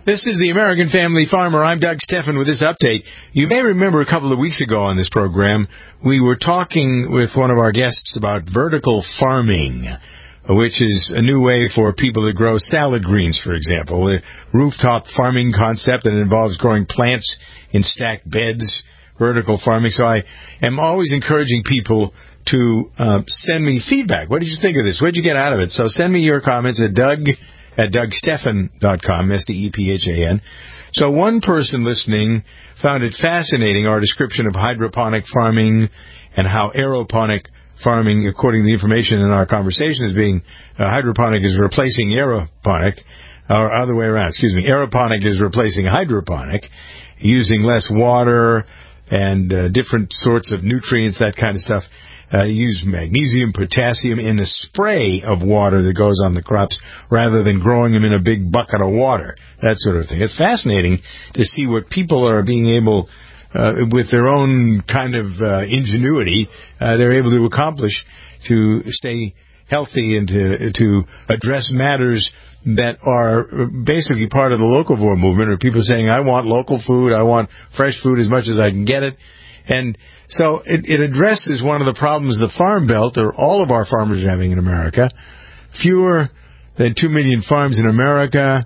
This is the American Family Farmer. I'm Doug Steffen with this update. You may remember a couple of weeks ago on this program, we were talking with one of our guests about vertical farming, which is a new way for people to grow salad greens, for example. A rooftop farming concept that involves growing plants in stacked beds, vertical farming. So I am always encouraging people to uh, send me feedback. What did you think of this? What did you get out of it? So send me your comments at Doug at Doug Steffen dot com, S D E P H A N. So one person listening found it fascinating, our description of hydroponic farming and how aeroponic farming, according to the information in our conversation, is being, uh, hydroponic is replacing aeroponic, or other way around, excuse me, aeroponic is replacing hydroponic, using less water and uh, different sorts of nutrients, that kind of stuff. Uh, use magnesium, potassium in the spray of water that goes on the crops rather than growing them in a big bucket of water, that sort of thing. It's fascinating to see what people are being able, uh, with their own kind of uh, ingenuity, uh, they're able to accomplish to stay healthy and to, to address matters that are basically part of the locavore movement, or people saying, I want local food, I want fresh food as much as I can get it. And so it, it addresses one of the problems the Farm Belt, or all of our farmers are having in America. Fewer than two million farms in America,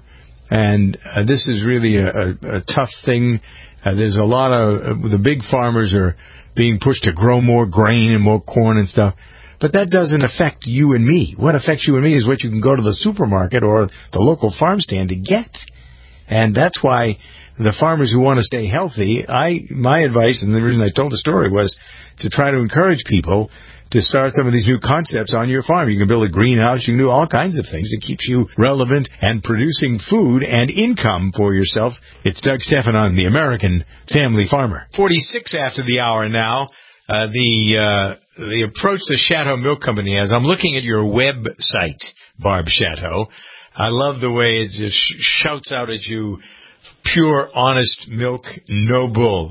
and uh, this is really a, a, a tough thing. Uh, there's a lot of, uh, the big farmers are being pushed to grow more grain and more corn and stuff. But that doesn't affect you and me. What affects you and me is what you can go to the supermarket or the local farm stand to get. And that's why the farmers who want to stay healthy, I my advice, and the reason I told the story, was to try to encourage people to start some of these new concepts on your farm. You can build a greenhouse. You can do all kinds of things that keeps you relevant and producing food and income for yourself. It's Doug Steffen on the American Family Farmer. forty-six after the hour now. Uh, the uh, the approach the Chateau Milk Company has. I'm looking at your website, Barb Chateau. I love the way it just sh- shouts out at you, pure, honest milk, no bull.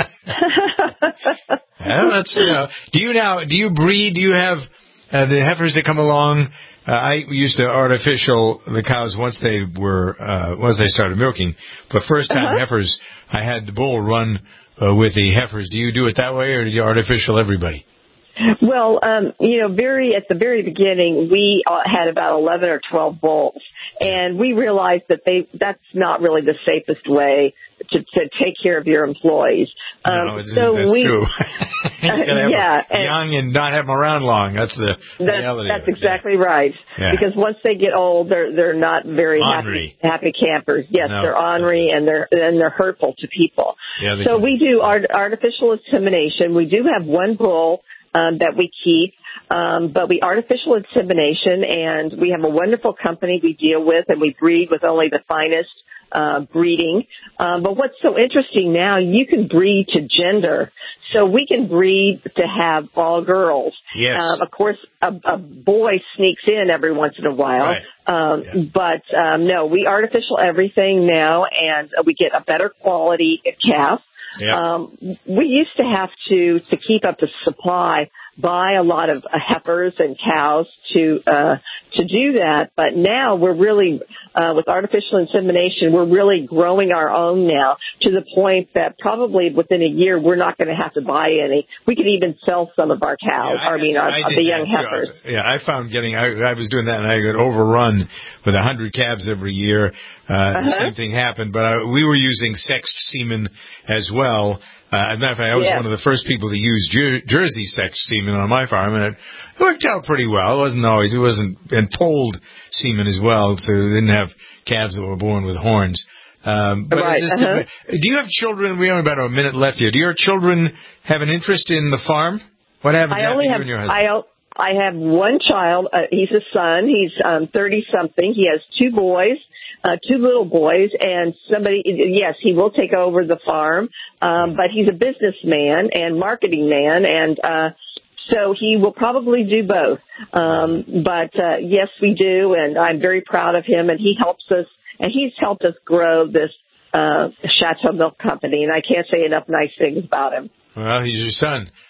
Well, that's, you know, do you now, do you breed, do you have uh, the heifers that come along? Uh, I used to artificial the cows once they were, uh, once they started milking, but first time uh-huh. heifers, I had the bull run uh, with the heifers. Do you do it that way, or do you artificial everybody? Well, um, you know, very at the very beginning, we uh, had about eleven or twelve bulls, and we realized that they that's not really the safest way to, to take care of your employees. Um, no, it's, so that's we, true. You gotta have yeah, them young and not have them around long. That's the that's, reality. That's of it. exactly right. Yeah. Because once they get old, they're they're not very Ornery. happy happy campers. Yes, No. they're ornery and they're and they're hurtful to people. Yeah, so can. we do art, artificial insemination. We do have one bull Um, that we keep, um, but we artificial insemination, and we have a wonderful company we deal with, and we breed with only the finest uh, breeding. Um, but what's so interesting now, you can breed to gender. So we can breed to have all girls. Yes. Um, of course, a, a boy sneaks in every once in a while. Right. Um, yeah. But um, no, we artificial everything now, and we get a better quality calf. Yeah. Um, we used to have to, to keep up the supply, buy a lot of uh, heifers and cows to, uh, to do that. But now we're really, uh, with artificial insemination, we're really growing our own now to the point that probably within a year we're not going to have to buy any. We could even sell some of our cows, Yeah, I, I mean, our, I the young that, heifers. So, yeah, I found getting, I, I was doing that and I got overrun with a hundred calves every year. Uh, uh-huh. The same thing happened, but uh, we were using sexed semen as well. Uh, as a matter of fact, I was yes. one of the first people to use Jer- Jersey sexed semen on my farm, and it worked out pretty well. It wasn't always, it wasn't, and polled semen as well, so they didn't have calves that were born with horns. Um, but right. just, uh-huh. do you have children? We only have about a minute left here. Do your children have an interest in the farm? What happens I after only you have, and your husband? I, I have one child. Uh, he's a son. He's um, thirty-something. He has two boys. Uh, two little boys, and somebody, yes, he will take over the farm, um, but he's a businessman and marketing man, and uh, so he will probably do both. Um, but, uh, yes, we do, and I'm very proud of him, and he helps us, and he's helped us grow this uh, Chateau Milk Company, and I can't say enough nice things about him. Well, he's your son.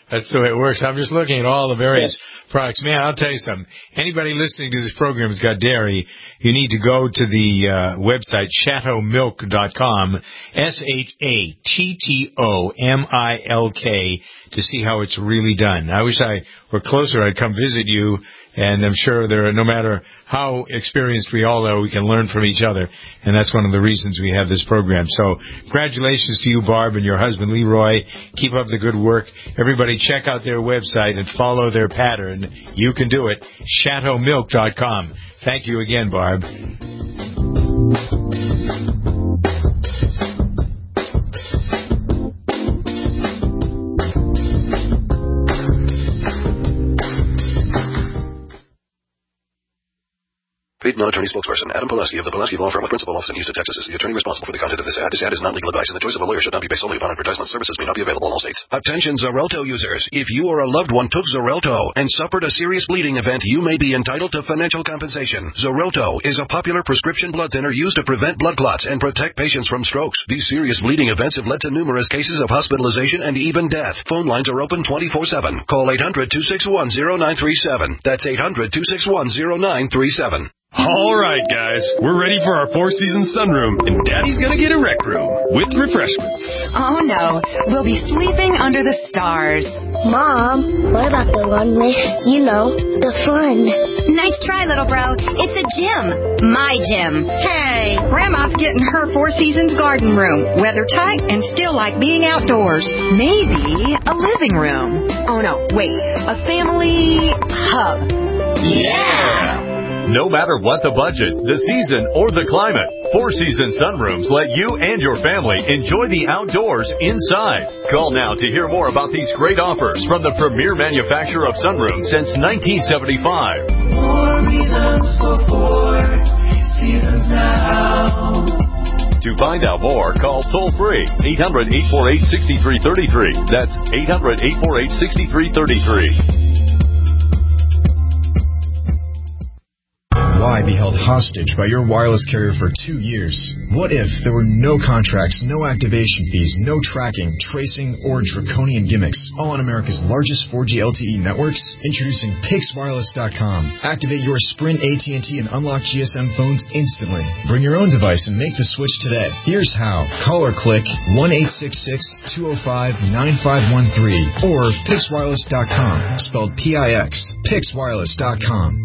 That's the way it works. I'm just looking at all the various yes. products. Man, I'll tell you something. Anybody listening to this program who's got dairy, you need to go to the uh, website chateau milk dot com, S H A T T O M I L K, to see how it's really done. I wish I were closer. I'd come visit you, and I'm sure there are, no matter how experienced we all are, we can learn from each other, and that's one of the reasons we have this program. So congratulations to you, Barb, and your husband, Leroy. Keep up the good work. Everybody check out their website and follow their pattern. You can do it. chateau milk dot com. Thank you again, Barb. Paid non-attorney spokesperson Adam Pulaski of the Pulaski Law Firm with principal office in Houston, Texas, is the attorney responsible for the content of this ad. This ad is not legal advice, and the choice of a lawyer should not be based solely upon advertisement. Services may not be available in all states. Attention Xarelto users. If you or a loved one took Xarelto and suffered a serious bleeding event, you may be entitled to financial compensation. Xarelto is a popular prescription blood thinner used to prevent blood clots and protect patients from strokes. These serious bleeding events have led to numerous cases of hospitalization and even death. Phone lines are open twenty-four seven. Call eight hundred, two six one, zero nine three seven. That's eight hundred, two six one, zero nine three seven. All right, guys, we're ready for our Four Seasons sunroom, and Daddy's gonna get a rec room with refreshments. Oh no, we'll be sleeping under the stars. Mom, what about the one with, you know, the fun? Nice try, little bro. It's a gym. My gym. Hey, Grandma's getting her Four Seasons garden room, weather tight and still like being outdoors. Maybe a living room. Oh no, wait, a family hub. Yeah! No matter what the budget, the season, or the climate, Four Seasons Sunrooms let you and your family enjoy the outdoors inside. Call now to hear more about these great offers from the premier manufacturer of sunrooms since nineteen seventy-five. More reasons for Four Seasons now. To find out more, call toll-free eight hundred, eight four eight, six three three three. That's eight hundred, eight four eight, six three three three. Why be held hostage by your wireless carrier for two years? What if there were no contracts, no activation fees, no tracking, tracing, or draconian gimmicks, all on America's largest four G L T E networks? Introducing Pix Wireless dot com. Activate your Sprint, A T and T, and unlock G S M phones instantly. Bring your own device and make the switch today. Here's how. Call or click one eight six six, two oh five, nine five one three or Pix Wireless dot com, spelled P I X. Pix Wireless dot com.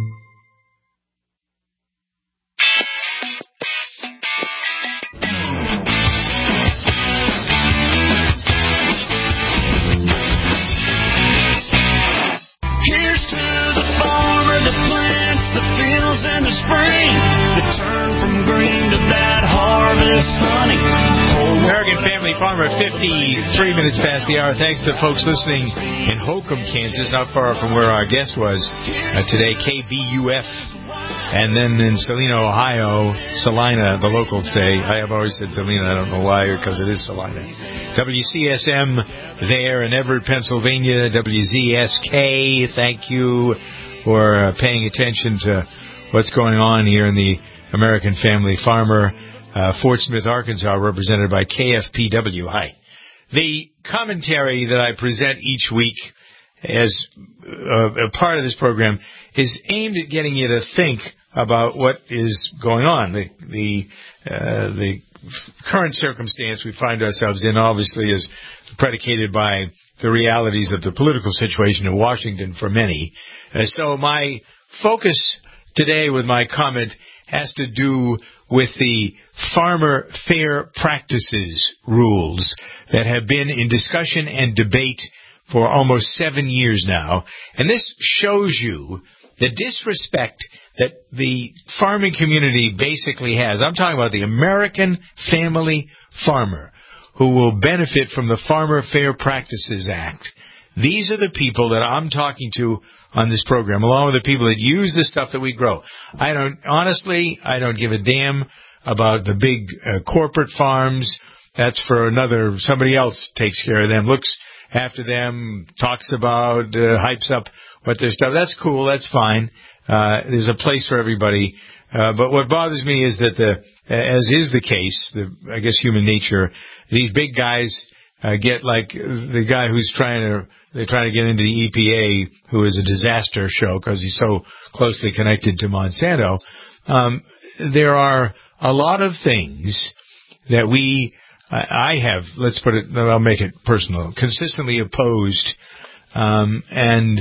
And the spring that turn from green to that harvest honey. American Family Farmer, fifty-three minutes past the hour. Thanks to the folks listening in Holcomb, Kansas, not far from where our guest was uh, today, K B U F. And then in Salina, Ohio, Salina, the locals say. I have always said Salina, I don't know why, because it is Salina. W C S M there in Everett, Pennsylvania, W Z S K, thank you for uh, paying attention to what's going on here in the American Family Farmer. Uh, Fort Smith, Arkansas, represented by K F P W. Hi. The commentary that I present each week as uh, a part of this program is aimed at getting you to think about what is going on. The the uh, the current circumstance we find ourselves in obviously is predicated by the realities of the political situation in Washington for many. Uh, so my focus today with my comment has to do with the Farmer Fair Practices rules that have been in discussion and debate for almost seven years now. And this shows you the disrespect that the farming community basically has. I'm talking about the American family farmer who will benefit from the Farmer Fair Practices Act. These are the people that I'm talking to on this program, along with the people that use the stuff that we grow. I don't, honestly, I don't give a damn about the big uh, corporate farms. That's for another, somebody else takes care of them, looks after them, talks about, uh, hypes up what their stuff. That's cool, that's fine. Uh, there's a place for everybody. Uh, but what bothers me is that the, as is the case, the, I guess human nature, these big guys uh, get like the guy who's trying to they're trying to get into the E P A, who is a disaster show because he's so closely connected to Monsanto. Um, there are a lot of things that we, I have, let's put it, I'll make it personal, consistently opposed. Um, and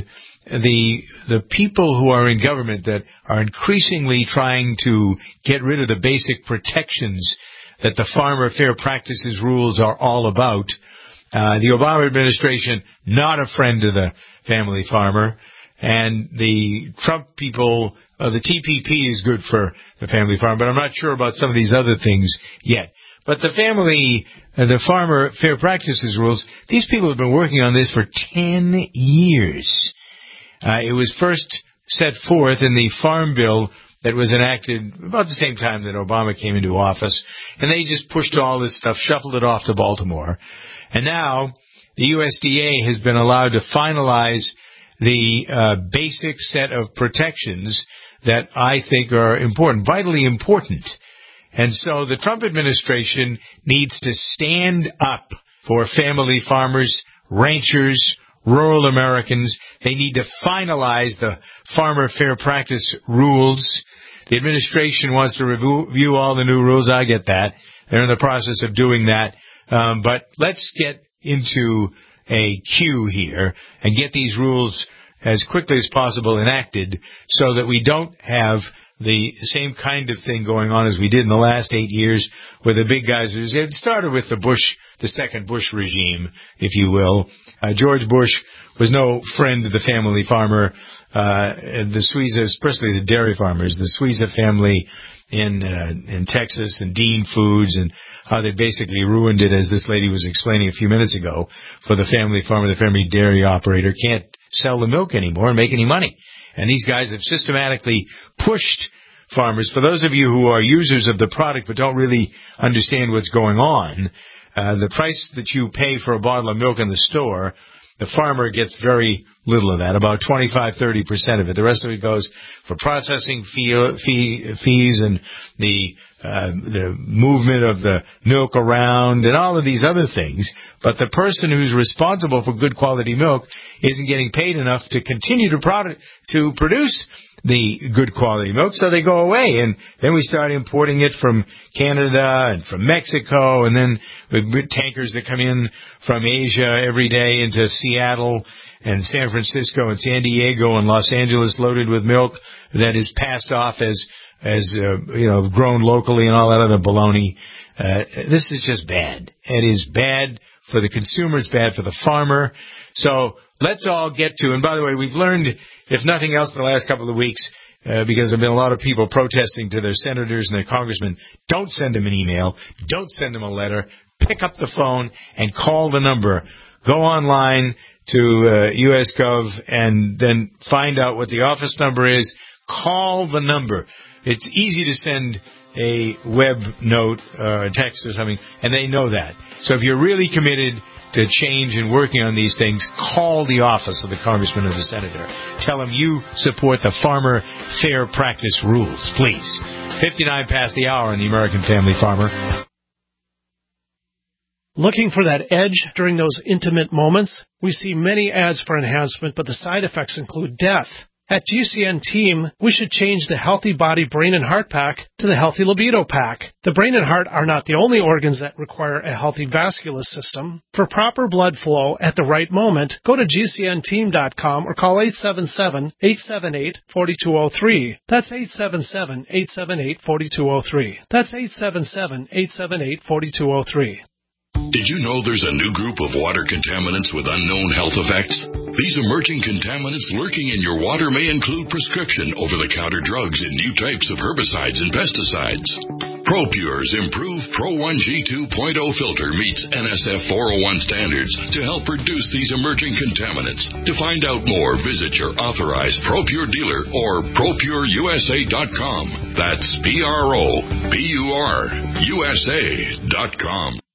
the the people who are in government that are increasingly trying to get rid of the basic protections that the Farmer Fair Practices rules are all about. Uh, the Obama administration, not a friend of the family farmer, and the Trump people, uh, the T P P is good for the family farmer, but I'm not sure about some of these other things yet. But the family, uh, the Farmer Fair Practices rules, these people have been working on this for ten years. Uh, it was first set forth in the Farm Bill that was enacted about the same time that Obama came into office, and they just pushed all this stuff, shuffled it off to Baltimore. And now the U S D A has been allowed to finalize the uh, basic set of protections that I think are important, vitally important. And so the Trump administration needs to stand up for family farmers, ranchers, rural Americans. They need to finalize the Farmer Fair Practice rules. The administration wants to review all the new rules. I get that. They're in the process of doing that. Um, but let's get into a queue here and get these rules as quickly as possible enacted so that we don't have the same kind of thing going on as we did in the last eight years where the big guys, it started with the Bush, the second Bush regime, if you will. Uh, George Bush was no friend of the family farmer, uh, the Suiza, especially the dairy farmers, the Suiza family in, uh, in Texas and Dean Foods and how they basically ruined it, as this lady was explaining a few minutes ago, for the family farmer, the family dairy operator can't sell the milk anymore and make any money. And these guys have systematically pushed farmers. For those of you who are users of the product but don't really understand what's going on, uh, the price that you pay for a bottle of milk in the store, the farmer gets very little of that, about twenty-five, thirty percent of it. The rest of it goes for processing fee, fee, fees and the uh, the movement of the milk around and all of these other things. But the person who's responsible for good quality milk isn't getting paid enough to continue to product to produce the good quality milk, so they go away. And then we start importing it from Canada and from Mexico, and then with tankers that come in from Asia every day into Seattle and San Francisco and San Diego and Los Angeles loaded with milk that is passed off as, as uh, you know, grown locally and all that other baloney. Uh, this is just bad. It is bad for the consumer. It's bad for the farmer. So let's all get to, and by the way, we've learned, if nothing else, in the last couple of weeks, uh, because there have been a lot of people protesting to their senators and their congressmen, don't send them an email, don't send them a letter, pick up the phone and call the number. Go online to uh, U S Gov and then find out what the office number is. Call the number. It's easy to send a web note or a text or something, and they know that. So if you're really committed to change and working on these things, call the office of the congressman or the senator. Tell them you support the Farmer Fair Practice rules, please. fifty-nine past the hour on the American Family Farmer. Looking for that edge during those intimate moments? We see many ads for enhancement, but the side effects include death. At G C N Team, we should change the Healthy Body Brain and Heart Pack to the Healthy Libido Pack. The brain and heart are not the only organs that require a healthy vascular system. For proper blood flow at the right moment, go to G C N team dot com or call eight seven seven, eight seven eight, four two zero three. That's eight seven seven, eight seven eight, four two zero three. That's eight seven seven, eight seven eight, four two zero three. Did you know there's a new group of water contaminants with unknown health effects? These emerging contaminants lurking in your water may include prescription over-the-counter drugs and new types of herbicides and pesticides. ProPure's improved Pro one G two point oh filter meets N S F four oh one standards to help reduce these emerging contaminants. To find out more, visit your authorized ProPure dealer or Pro Pure U S A dot com. That's P R O P U R U S A dot com.